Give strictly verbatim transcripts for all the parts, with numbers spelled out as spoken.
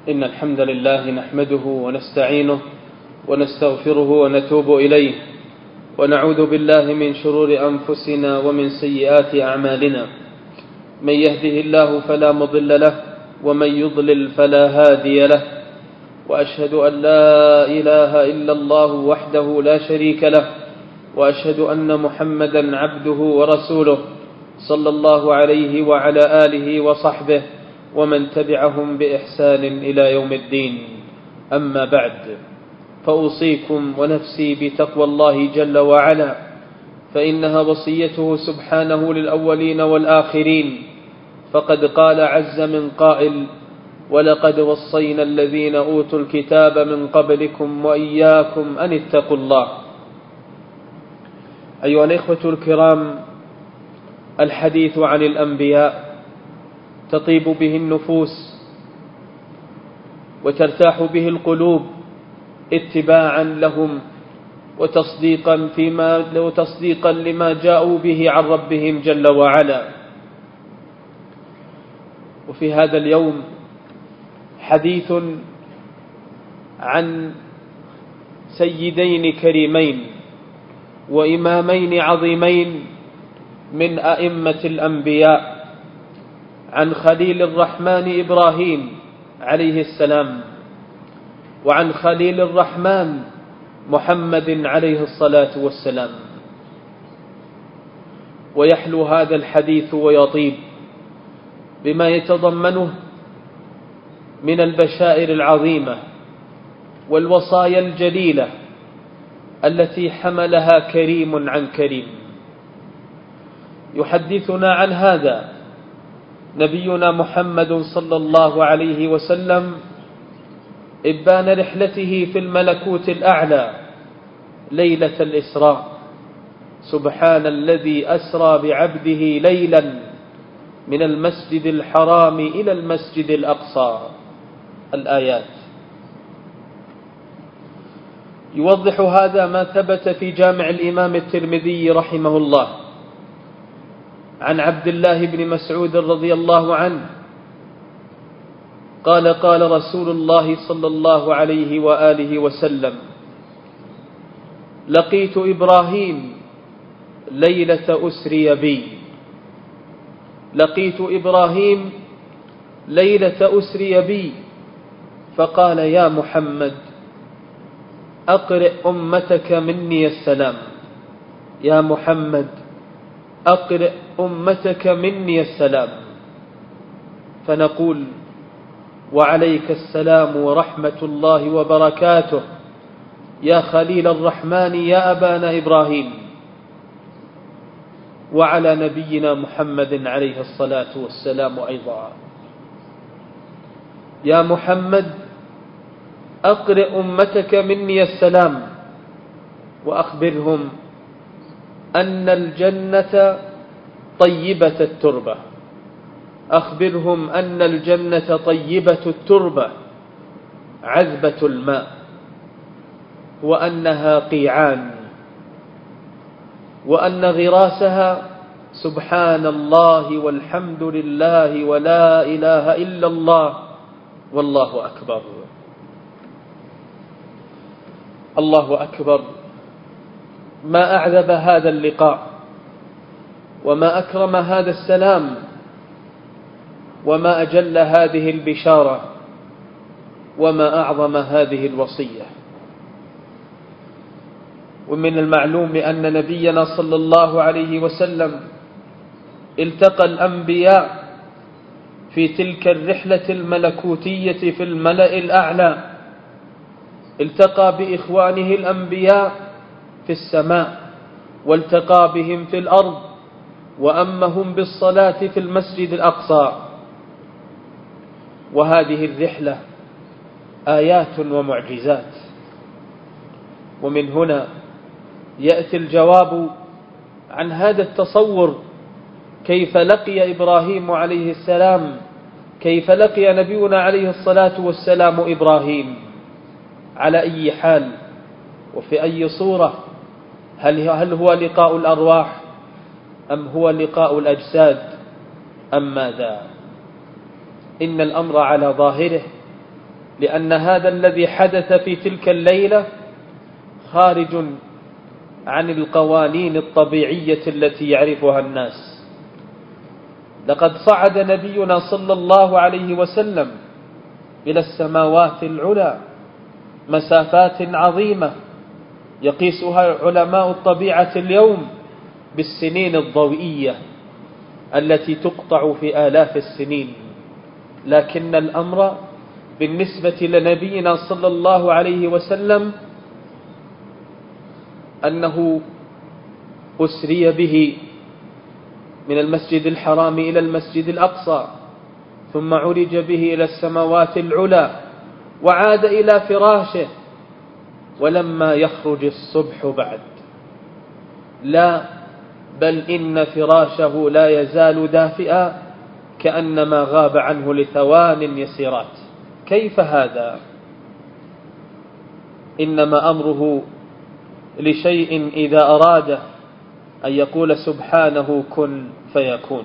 إن الحمد لله نحمده ونستعينه ونستغفره ونتوب إليه ونعوذ بالله من شرور أنفسنا ومن سيئات أعمالنا. من يهده الله فلا مضل له ومن يضلل فلا هادي له، وأشهد أن لا إله إلا الله وحده لا شريك له، وأشهد أن محمدا عبده ورسوله صلى الله عليه وعلى آله وصحبه ومن تبعهم بإحسان إلى يوم الدين. أما بعد، فأوصيكم ونفسي بتقوى الله جل وعلا، فإنها وصيته سبحانه للأولين والآخرين. فقد قال عز من قائل: ولقد وصينا الذين أوتوا الكتاب من قبلكم وإياكم أن اتقوا الله. أيها الإخوة الكرام، الحديث عن الأنبياء تطيب به النفوس وترتاح به القلوب اتباعا لهم وتصديقا فيما وتصديقا لما جاءوا به عن ربهم جل وعلا. وفي هذا اليوم حديث عن سيدين كريمين وإمامين عظيمين من أئمة الأنبياء، عن خليل الرحمن إبراهيم عليه السلام، وعن خليل الرحمن محمد عليه الصلاة والسلام. ويحلو هذا الحديث ويطيب بما يتضمنه من البشائر العظيمة والوصايا الجليلة التي حملها كريم عن كريم. يحدثنا عن هذا نبينا محمد صلى الله عليه وسلم إبان رحلته في الملكوت الأعلى ليلة الإسراء. سبحان الذي أسرى بعبده ليلا من المسجد الحرام إلى المسجد الأقصى. الآيات يوضح هذا ما ثبت في جامع الإمام الترمذي رحمه الله عن عبد الله بن مسعود رضي الله عنه قال: قال رسول الله صلى الله عليه وآله وسلم: لقيت إبراهيم ليلة أسري بي لقيت إبراهيم ليلة أسري بي فقال: يا محمد أقرئ أمتك مني السلام. يا محمد أقرئ أمتك مني السلام. فنقول: وعليك السلام ورحمة الله وبركاته يا خليل الرحمن يا أبانا إبراهيم. وعلى نبينا محمد عليه الصلاة والسلام أيضا: يا محمد أقرئ أمتك مني السلام وأخبرهم أن الجنة طيبة التربة أخبرهم أن الجنة طيبة التربة عذبة الماء، وأنها قيعان، وأن غراسها سبحان الله والحمد لله ولا إله إلا الله والله أكبر. الله أكبر، ما أعذب هذا اللقاء، وما أكرم هذا السلام، وما أجل هذه البشارة، وما أعظم هذه الوصية. ومن المعلوم أن نبينا صلى الله عليه وسلم التقى الأنبياء في تلك الرحلة الملكوتية في الملأ الأعلى. التقى بإخوانه الأنبياء في السماء، والتقى بهم في الأرض، وأمهم بالصلاة في المسجد الأقصى. وهذه الرحلة آيات ومعجزات. ومن هنا يأتي الجواب عن هذا التصور: كيف لقي إبراهيم عليه السلام كيف لقي نبينا عليه الصلاة والسلام إبراهيم؟ على أي حال وفي أي صورة؟ هل هل هو لقاء الأرواح أم هو لقاء الأجساد أم ماذا؟ إن الأمر على ظاهره لأن هذا الذي حدث في تلك الليلة خارج عن القوانين الطبيعية التي يعرفها الناس. لقد صعد نبينا صلى الله عليه وسلم إلى السماوات العلى مسافات عظيمة يقيسها علماء الطبيعة اليوم بالسنين الضوئية التي تقطع في آلاف السنين، لكن الأمر بالنسبة لنبينا صلى الله عليه وسلم أنه أسري به من المسجد الحرام إلى المسجد الأقصى، ثم عرج به إلى السماوات العلى وعاد إلى فراشه، ولما يخرج الصبح بعد، لا بل إن فراشه لا يزال دافئا كأنما غاب عنه لثوان يسيرات. كيف هذا؟ إنما أمره لشيء إذا أراد أن يقول سبحانه كن فيكون.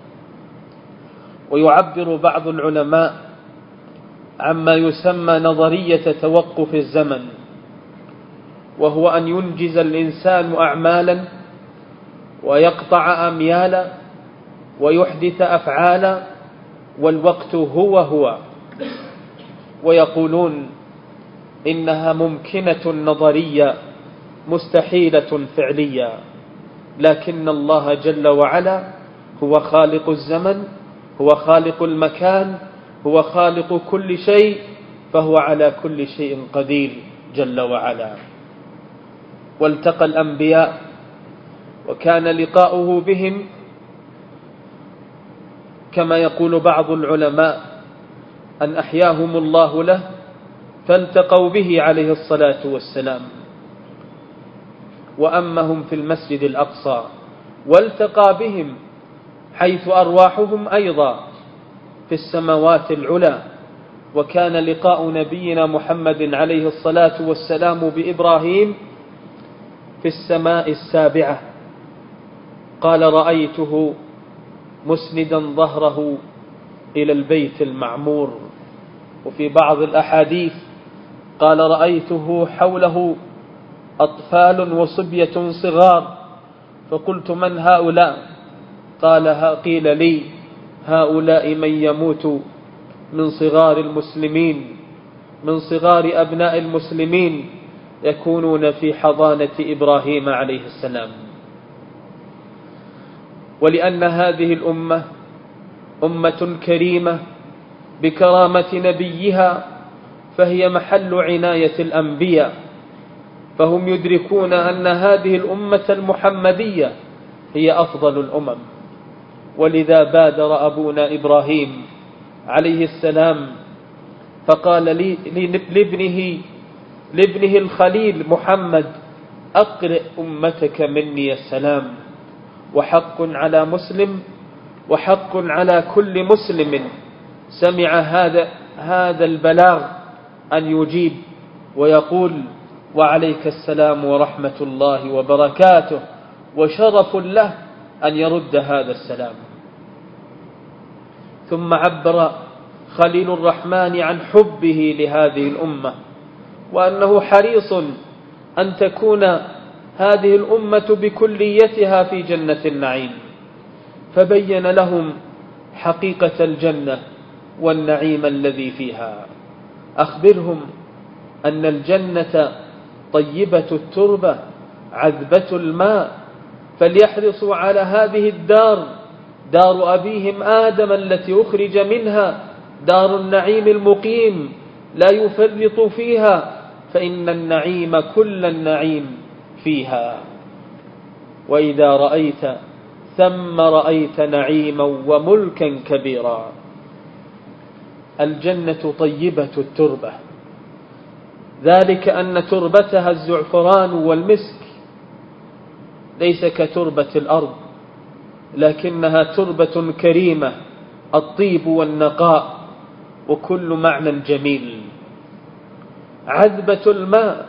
ويعبر بعض العلماء عما يسمى نظرية توقف الزمن، وهو أن ينجز الإنسان أعمالا ويقطع أميالا ويحدث أفعالا والوقت هو هو، ويقولون إنها ممكنة نظرية مستحيلة فعلية، لكن الله جل وعلا هو خالق الزمن، هو خالق المكان، هو خالق كل شيء، فهو على كل شيء قدير جل وعلا. والتقى الأنبياء وكان لقاؤه بهم كما يقول بعض العلماء أن أحياهم الله له فالتقوا به عليه الصلاة والسلام، وأمهم في المسجد الأقصى والتقى بهم حيث أرواحهم أيضا في السماوات العلى. وكان لقاء نبينا محمد عليه الصلاة والسلام بإبراهيم في السماء السابعة، قال رأيته مسندا ظهره إلى البيت المعمور. وفي بعض الأحاديث قال رأيته حوله أطفال وصبية صغار، فقلت من هؤلاء؟ قال قيل لي هؤلاء من يموت من صغار المسلمين، من صغار أبناء المسلمين يكونون في حضانة إبراهيم عليه السلام. ولأن هذه الأمة أمة كريمة بكرامة نبيها، فهي محل عناية الأنبياء، فهم يدركون أن هذه الأمة المحمدية هي أفضل الأمم. ولذا بادر أبونا إبراهيم عليه السلام فقال لابنه لابنه الخليل محمد أقرئ أمتك مني السلام. وحق على مسلم وحق على كل مسلم سمع هذا هذا البلاغ أن يجيب ويقول وعليك السلام ورحمة الله وبركاته، وشرف له أن يرد هذا السلام. ثم عبر خليل الرحمن عن حبه لهذه الأمة، وأنه حريص أن تكون هذه الأمة بكليتها في جنة النعيم، فبين لهم حقيقة الجنة والنعيم الذي فيها. أخبرهم أن الجنة طيبة التربة عذبة الماء، فليحرصوا على هذه الدار، دار أبيهم آدم التي أخرج منها، دار النعيم المقيم لا يفرط فيها، فإن النعيم كل النعيم فيها. وإذا رأيت ثم رأيت نعيما وملكا كبيرا. الجنة طيبة التربة، ذلك أن تربتها الزعفران والمسك، ليس كتربة الأرض، لكنها تربة كريمة، الطيب والنقاء وكل معنى جميل. عذبة الماء،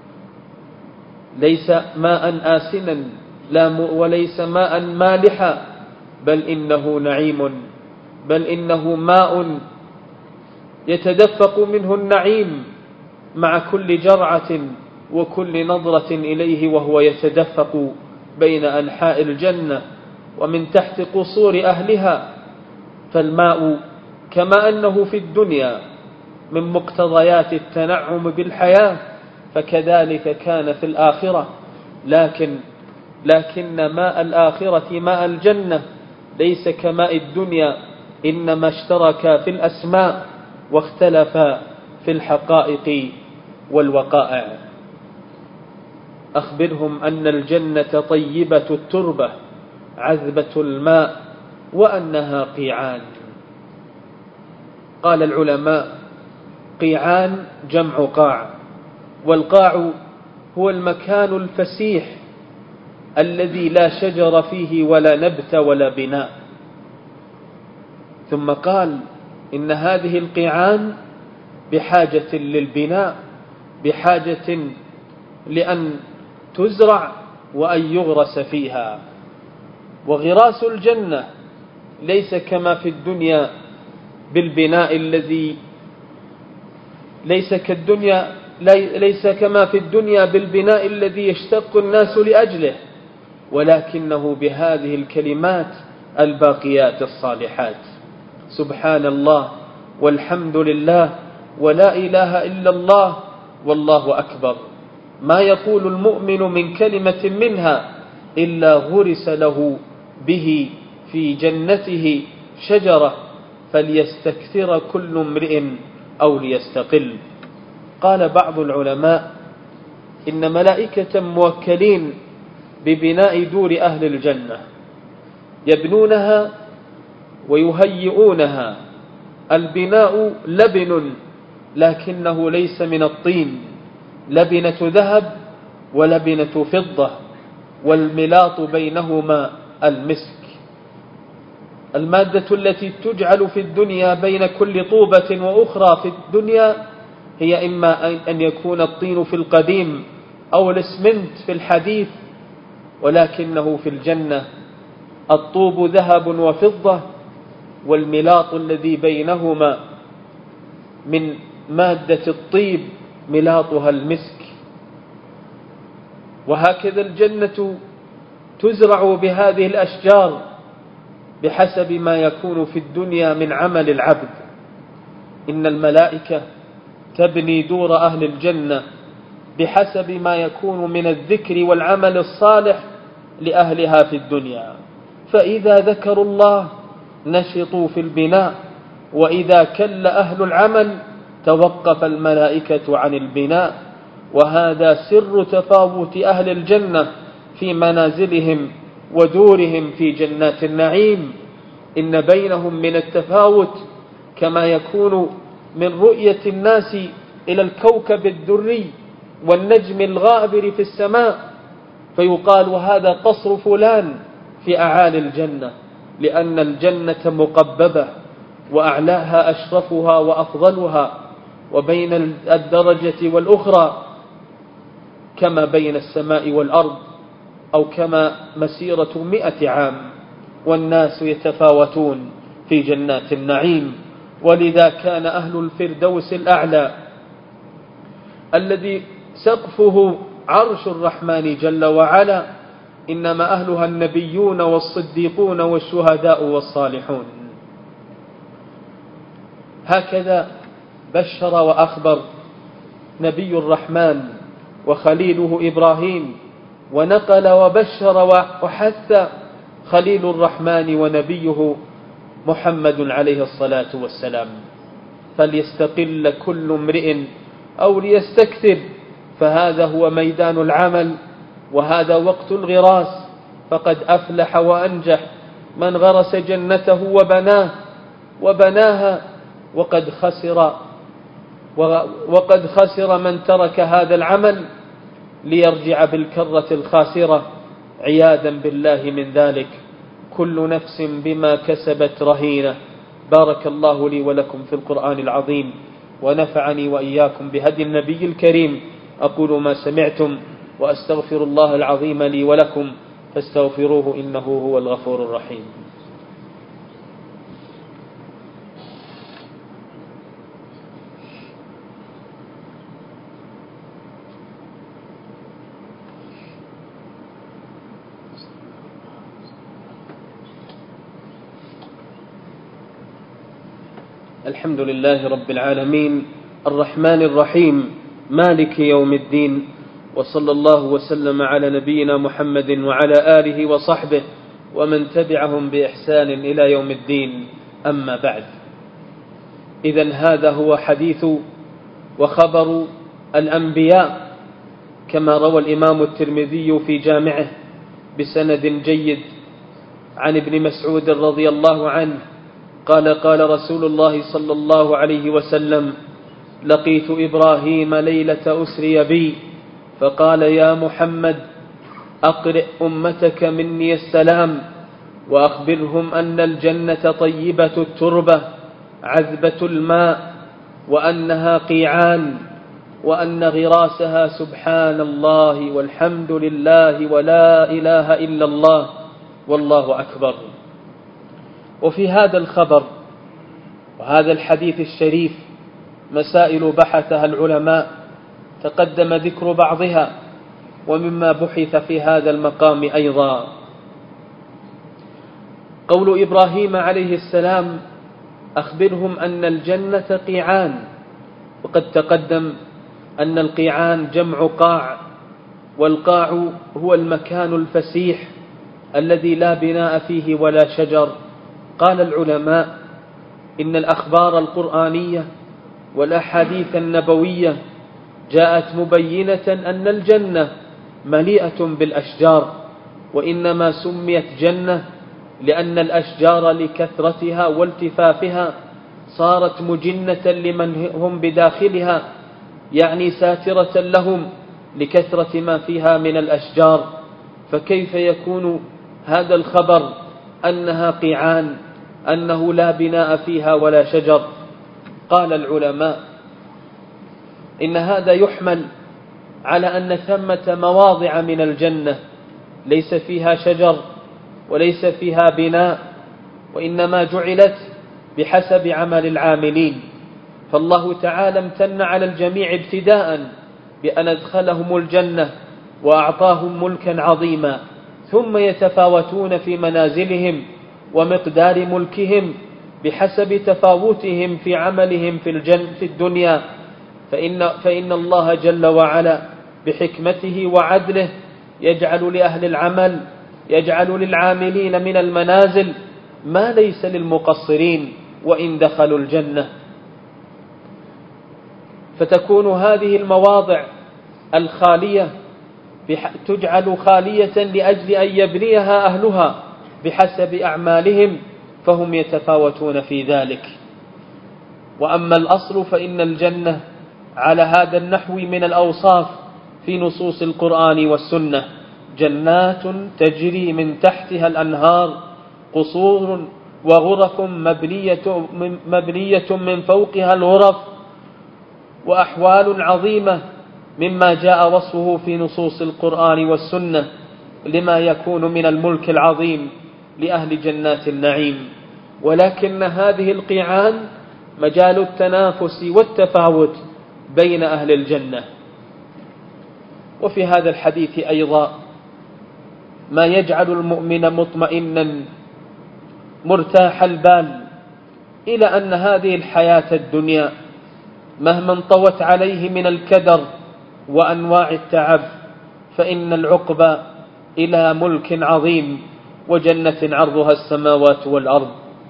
ليس ماء آسنا وليس ماء مالحا، بل إنه نعيم، بل إنه ماء يتدفق منه النعيم مع كل جرعة وكل نظرة إليه وهو يتدفق بين أنحاء الجنة ومن تحت قصور أهلها. فالماء كما أنه في الدنيا من مقتضيات التنعم بالحياة فكذلك كان في الآخرة، لكن لكن ماء الآخرة ماء الجنة ليس كماء الدنيا، إنما اشتركا في الأسماء واختلفا في الحقائق والوقائع. أخبرهم أن الجنة طيبة التربة عذبة الماء وأنها قيعان. قال العلماء: قيعان جمع قاع، والقاع هو المكان الفسيح الذي لا شجر فيه ولا نبت ولا بناء. ثم قال: إن هذه القيعان بحاجة للبناء، بحاجة لأن تزرع وأن يغرس فيها. وغراس الجنة ليس كما في الدنيا بالبناء الذي ليس كالدنيا ليس كما في الدنيا بالبناء الذي يشتق الناس لأجله، ولكنه بهذه الكلمات الباقيات الصالحات: سبحان الله والحمد لله ولا إله إلا الله والله أكبر. ما يقول المؤمن من كلمة منها إلا غرس له به في جنته شجرة فليستكثر كل امرئ أو ليستقل. قال بعض العلماء: إن ملائكة موكلين ببناء دور أهل الجنة يبنونها ويهيئونها. البناء لبن لكنه ليس من الطين، لبنة ذهب ولبنة فضة، والملاط بينهما المسك. المادة التي تجعل في الدنيا بين كل طوبة وأخرى في الدنيا هي إما أن يكون الطين في القديم أو الإسمنت في الحديث، ولكنه في الجنة الطوب ذهب وفضة، والملاط الذي بينهما من مادة الطيب ملاطها المسك. وهكذا الجنة تزرع بهذه الأشجار بحسب ما يكون في الدنيا من عمل العبد. إن الملائكة تبني دور أهل الجنة بحسب ما يكون من الذكر والعمل الصالح لأهلها في الدنيا، فإذا ذكروا الله نشطوا في البناء، وإذا كل أهل العمل توقف الملائكة عن البناء. وهذا سر تفاوت أهل الجنة في منازلهم ودورهم في جنات النعيم. إن بينهم من التفاوت كما يكون من رؤية الناس إلى الكوكب الدري والنجم الغابر في السماء، فيقال: وهذا قصر فلان في أعالي الجنة، لأن الجنة مقببة وأعلاها أشرفها وأفضلها، وبين الدرجة والأخرى كما بين السماء والأرض، أو كما مسيرة مئة عام، والناس يتفاوتون في جنات النعيم. ولذا كان أهل الفردوس الأعلى الذي سقفه عرش الرحمن جل وعلا إنما أهلها النبيون والصديقون والشهداء والصالحون. هكذا بشر وأخبر نبي الرحمن وخليله إبراهيم، ونقل وبشر وحث خليل الرحمن ونبيه محمد عليه الصلاة والسلام: فليستقل كل امرئ أو ليستكثر، فهذا هو ميدان العمل، وهذا وقت الغراس. فقد أفلح وأنجح من غرس جنته وبناه وبناها، وقد خسر وقد خسر من ترك هذا العمل ليرجع بالكرة الخاسرة، عياذا بالله من ذلك. كل نفس بما كسبت رهينة. بارك الله لي ولكم في القرآن العظيم، ونفعني وإياكم بهدي النبي الكريم. أقول ما سمعتم وأستغفر الله العظيم لي ولكم، فاستغفروه إنه هو الغفور الرحيم. الحمد لله رب العالمين الرحمن الرحيم مالك يوم الدين، وصلى الله وسلم على نبينا محمد وعلى آله وصحبه ومن تبعهم بإحسان إلى يوم الدين. أما بعد، إذن هذا هو حديث وخبر الأنبياء كما روى الإمام الترمذي في جامعه بسند جيد عن ابن مسعود رضي الله عنه قال: قال رسول الله صلى الله عليه وسلم: لقيت إبراهيم ليلة أسري بي فقال: يا محمد أقرئ أمتك مني السلام وأخبرهم أن الجنة طيبة التربة عذبة الماء وأنها قيعان وأن غراسها سبحان الله والحمد لله ولا إله إلا الله والله أكبر. وفي هذا الخبر وهذا الحديث الشريف مسائل بحثها العلماء تقدم ذكر بعضها، ومما بحث في هذا المقام أيضا قول إبراهيم عليه السلام: أخبرهم أن الجنة قيعان. وقد تقدم أن القيعان جمع قاع، والقاع هو المكان الفسيح الذي لا بناء فيه ولا شجر. قال العلماء: إن الأخبار القرآنية والأحاديث النبوية جاءت مبينة أن الجنة مليئة بالأشجار، وإنما سميت جنة لأن الأشجار لكثرتها والتفافها صارت مجنة لمن هم بداخلها، يعني ساترة لهم لكثرة ما فيها من الأشجار. فكيف يكون هذا الخبر أنها قيعان، أنه لا بناء فيها ولا شجر؟ قال العلماء: إن هذا يحمل على أن ثمة مواضع من الجنة ليس فيها شجر وليس فيها بناء، وإنما جعلت بحسب عمل العاملين. فالله تعالى امتن على الجميع ابتداء بأن أدخلهم الجنة وأعطاهم ملكا عظيما، ثم يتفاوتون في منازلهم ومقدار ملكهم بحسب تفاوتهم في عملهم في الجنة في الدنيا. فإن, فإن الله جل وعلا بحكمته وعدله يجعل لأهل العمل يجعل للعاملين من المنازل ما ليس للمقصرين وإن دخلوا الجنة. فتكون هذه المواضع الخالية تجعل خالية لأجل أن يبنيها أهلها بحسب أعمالهم، فهم يتفاوتون في ذلك. وأما الأصل فإن الجنة على هذا النحو من الأوصاف في نصوص القرآن والسنة: جنات تجري من تحتها الأنهار، قصور وغرف مبنية, مبنية من فوقها الغرف، وأحوال عظيمة مما جاء وصفه في نصوص القرآن والسنة لما يكون من الملك العظيم لأهل جنات النعيم. ولكن هذه القيعان مجال التنافس والتفاوت بين أهل الجنة. وفي هذا الحديث أيضا ما يجعل المؤمن مطمئنا مرتاح البال إلى أن هذه الحياة الدنيا مهما انطوت عليه من الكدر وأنواع التعب فإن العقبى إلى ملك عظيم وجنة عرضها السماوات والأرض.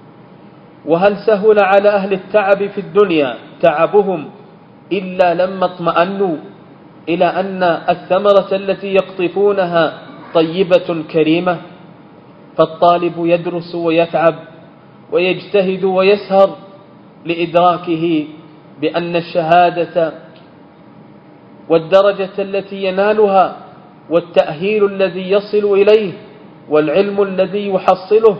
وهل سهل على أهل التعب في الدنيا تعبهم إلا لما اطمأنوا إلى أن الثمرة التي يقطفونها طيبة كريمة؟ فالطالب يدرس ويتعب ويجتهد ويسهر لإدراكه بأن الشهادة والدرجة التي ينالها والتأهيل الذي يصل إليه والعلم الذي يحصله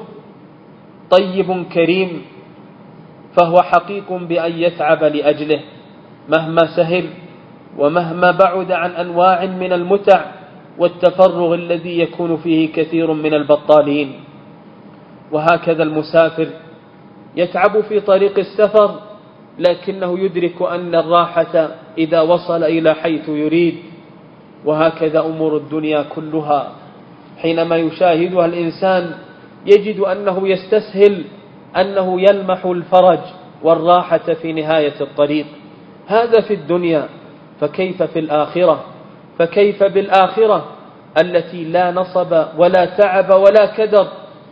طيب كريم، فهو حقيق بأن يتعب لأجله مهما سهل ومهما بعد عن أنواع من المتع والتفرغ الذي يكون فيه كثير من البطالين. وهكذا المسافر يتعب في طريق السفر لكنه يدرك أن الراحة إذا وصل إلى حيث يريد. وهكذا أمور الدنيا كلها حينما يشاهدها الإنسان يجد أنه يستسهل أنه يلمح الفرج والراحة في نهاية الطريق. هذا في الدنيا، فكيف في الآخرة؟ فكيف بالآخرة التي لا نصب ولا تعب ولا كدر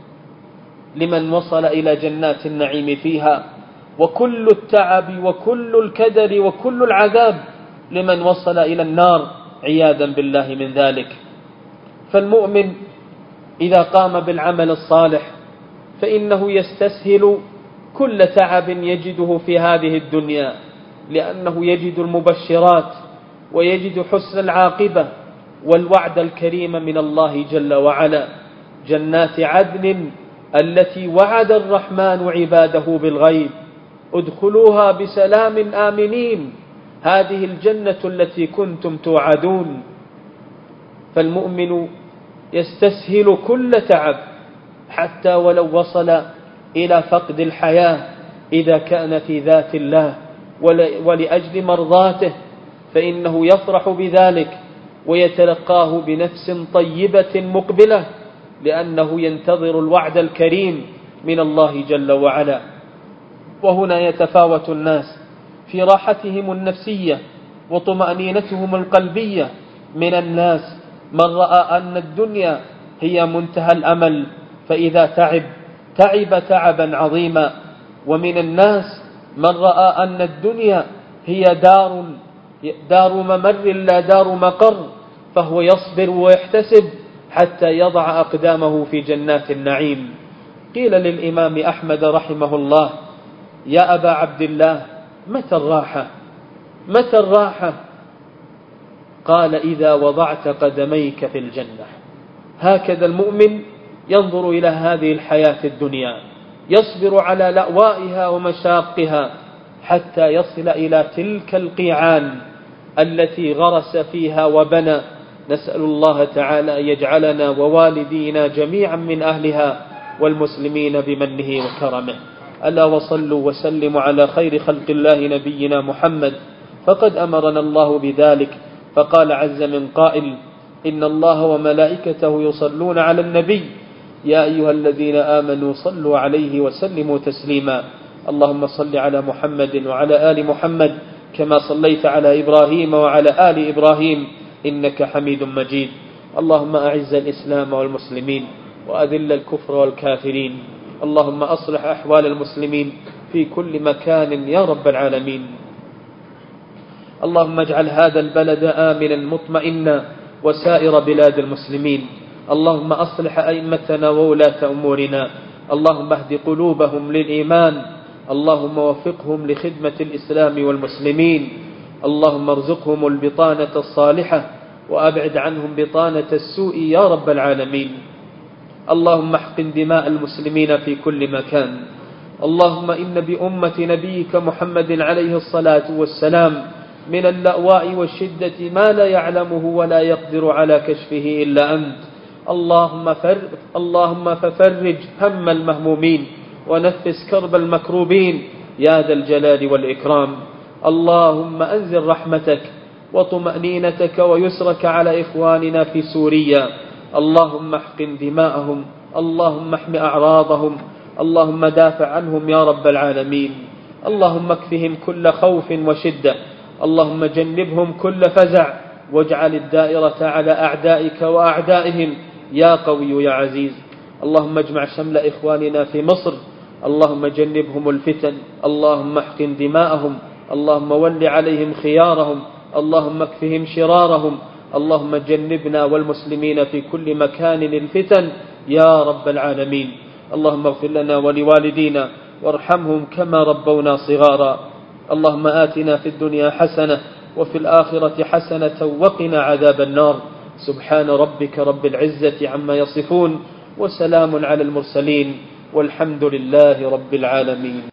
لمن وصل إلى جنات النعيم فيها، وكل التعب وكل الكدر وكل العذاب لمن وصل إلى النار عياذا بالله من ذلك. فالمؤمن إذا قام بالعمل الصالح فإنه يستسهل كل تعب يجده في هذه الدنيا، لأنه يجد المبشرات ويجد حسن العاقبة والوعد الكريم من الله جل وعلا، جنات عدن التي وعد الرحمن عباده بالغيب ادخلوها بسلام آمنين، هذه الجنة التي كنتم توعدون. فالمؤمن يستسهل كل تعب حتى ولو وصل إلى فقد الحياة إذا كان في ذات الله ولأجل مرضاته، فإنه يفرح بذلك ويتلقاه بنفس طيبة مقبلة، لأنه ينتظر الوعد الكريم من الله جل وعلا. وهنا يتفاوت الناس في راحتهم النفسية وطمأنينتهم القلبية. من الناس من رأى أن الدنيا هي منتهى الأمل فإذا تعب تعب تعبا عظيما، ومن الناس من رأى أن الدنيا هي دار دار ممر لا دار مقر، فهو يصبر ويحتسب حتى يضع أقدامه في جنات النعيم. قيل للإمام أحمد رحمه الله: يا أبا عبد الله، متى الراحة؟ متى الراحة؟ قال: إذا وضعت قدميك في الجنة. هكذا المؤمن ينظر إلى هذه الحياة الدنيا، يصبر على لأوائها ومشاقها حتى يصل إلى تلك القيعان التي غرس فيها وبنى. نسأل الله تعالى أن يجعلنا ووالدينا جميعا من أهلها والمسلمين بمنه وكرمه. ألا وصلوا وسلموا على خير خلق الله نبينا محمد، فقد أمرنا الله بذلك، فقال عز من قائل: إن الله وملائكته يصلون على النبي يا أيها الذين آمنوا صلوا عليه وسلموا تسليما. اللهم صل على محمد وعلى آل محمد كما صليت على إبراهيم وعلى آل إبراهيم إنك حميد مجيد. اللهم أعز الإسلام والمسلمين وأذل الكفر والكافرين. اللهم أصلح أحوال المسلمين في كل مكان يا رب العالمين. اللهم اجعل هذا البلد آمنا مطمئنا وسائر بلاد المسلمين. اللهم أصلح أئمتنا وولاة أمورنا. اللهم اهد قلوبهم للإيمان. اللهم وفقهم لخدمة الإسلام والمسلمين. اللهم ارزقهم البطانة الصالحة وأبعد عنهم بطانة السوء يا رب العالمين. اللهم احقن دماء المسلمين في كل مكان. اللهم إن بأمة نبيك محمد عليه الصلاة والسلام من اللأواء والشدة ما لا يعلمه ولا يقدر على كشفه إلا أنت. اللهم, فر... اللهم ففرج هم المهمومين ونفس كرب المكروبين يا ذا الجلال والإكرام. اللهم أنزل رحمتك وطمأنينتك ويسرك على إخواننا في سوريا. اللهم احقن دماءهم. اللهم احم أعراضهم. اللهم دافع عنهم يا رب العالمين. اللهم اكفهم كل خوف وشدة. اللهم جنبهم كل فزع واجعل الدائرة على أعدائك وأعدائهم يا قوي يا عزيز. اللهم اجمع شمل إخواننا في مصر. اللهم جنبهم الفتن. اللهم احقن دماءهم. اللهم ول عليهم خيارهم. اللهم اكفهم شرارهم. اللهم جنبنا والمسلمين في كل مكان الفتن يا رب العالمين. اللهم اغفر لنا ولوالدينا وارحمهم كما ربونا صغارا. اللهم آتنا في الدنيا حسنة وفي الآخرة حسنة وقنا عذاب النار. سبحان ربك رب العزة عما يصفون وسلام على المرسلين والحمد لله رب العالمين.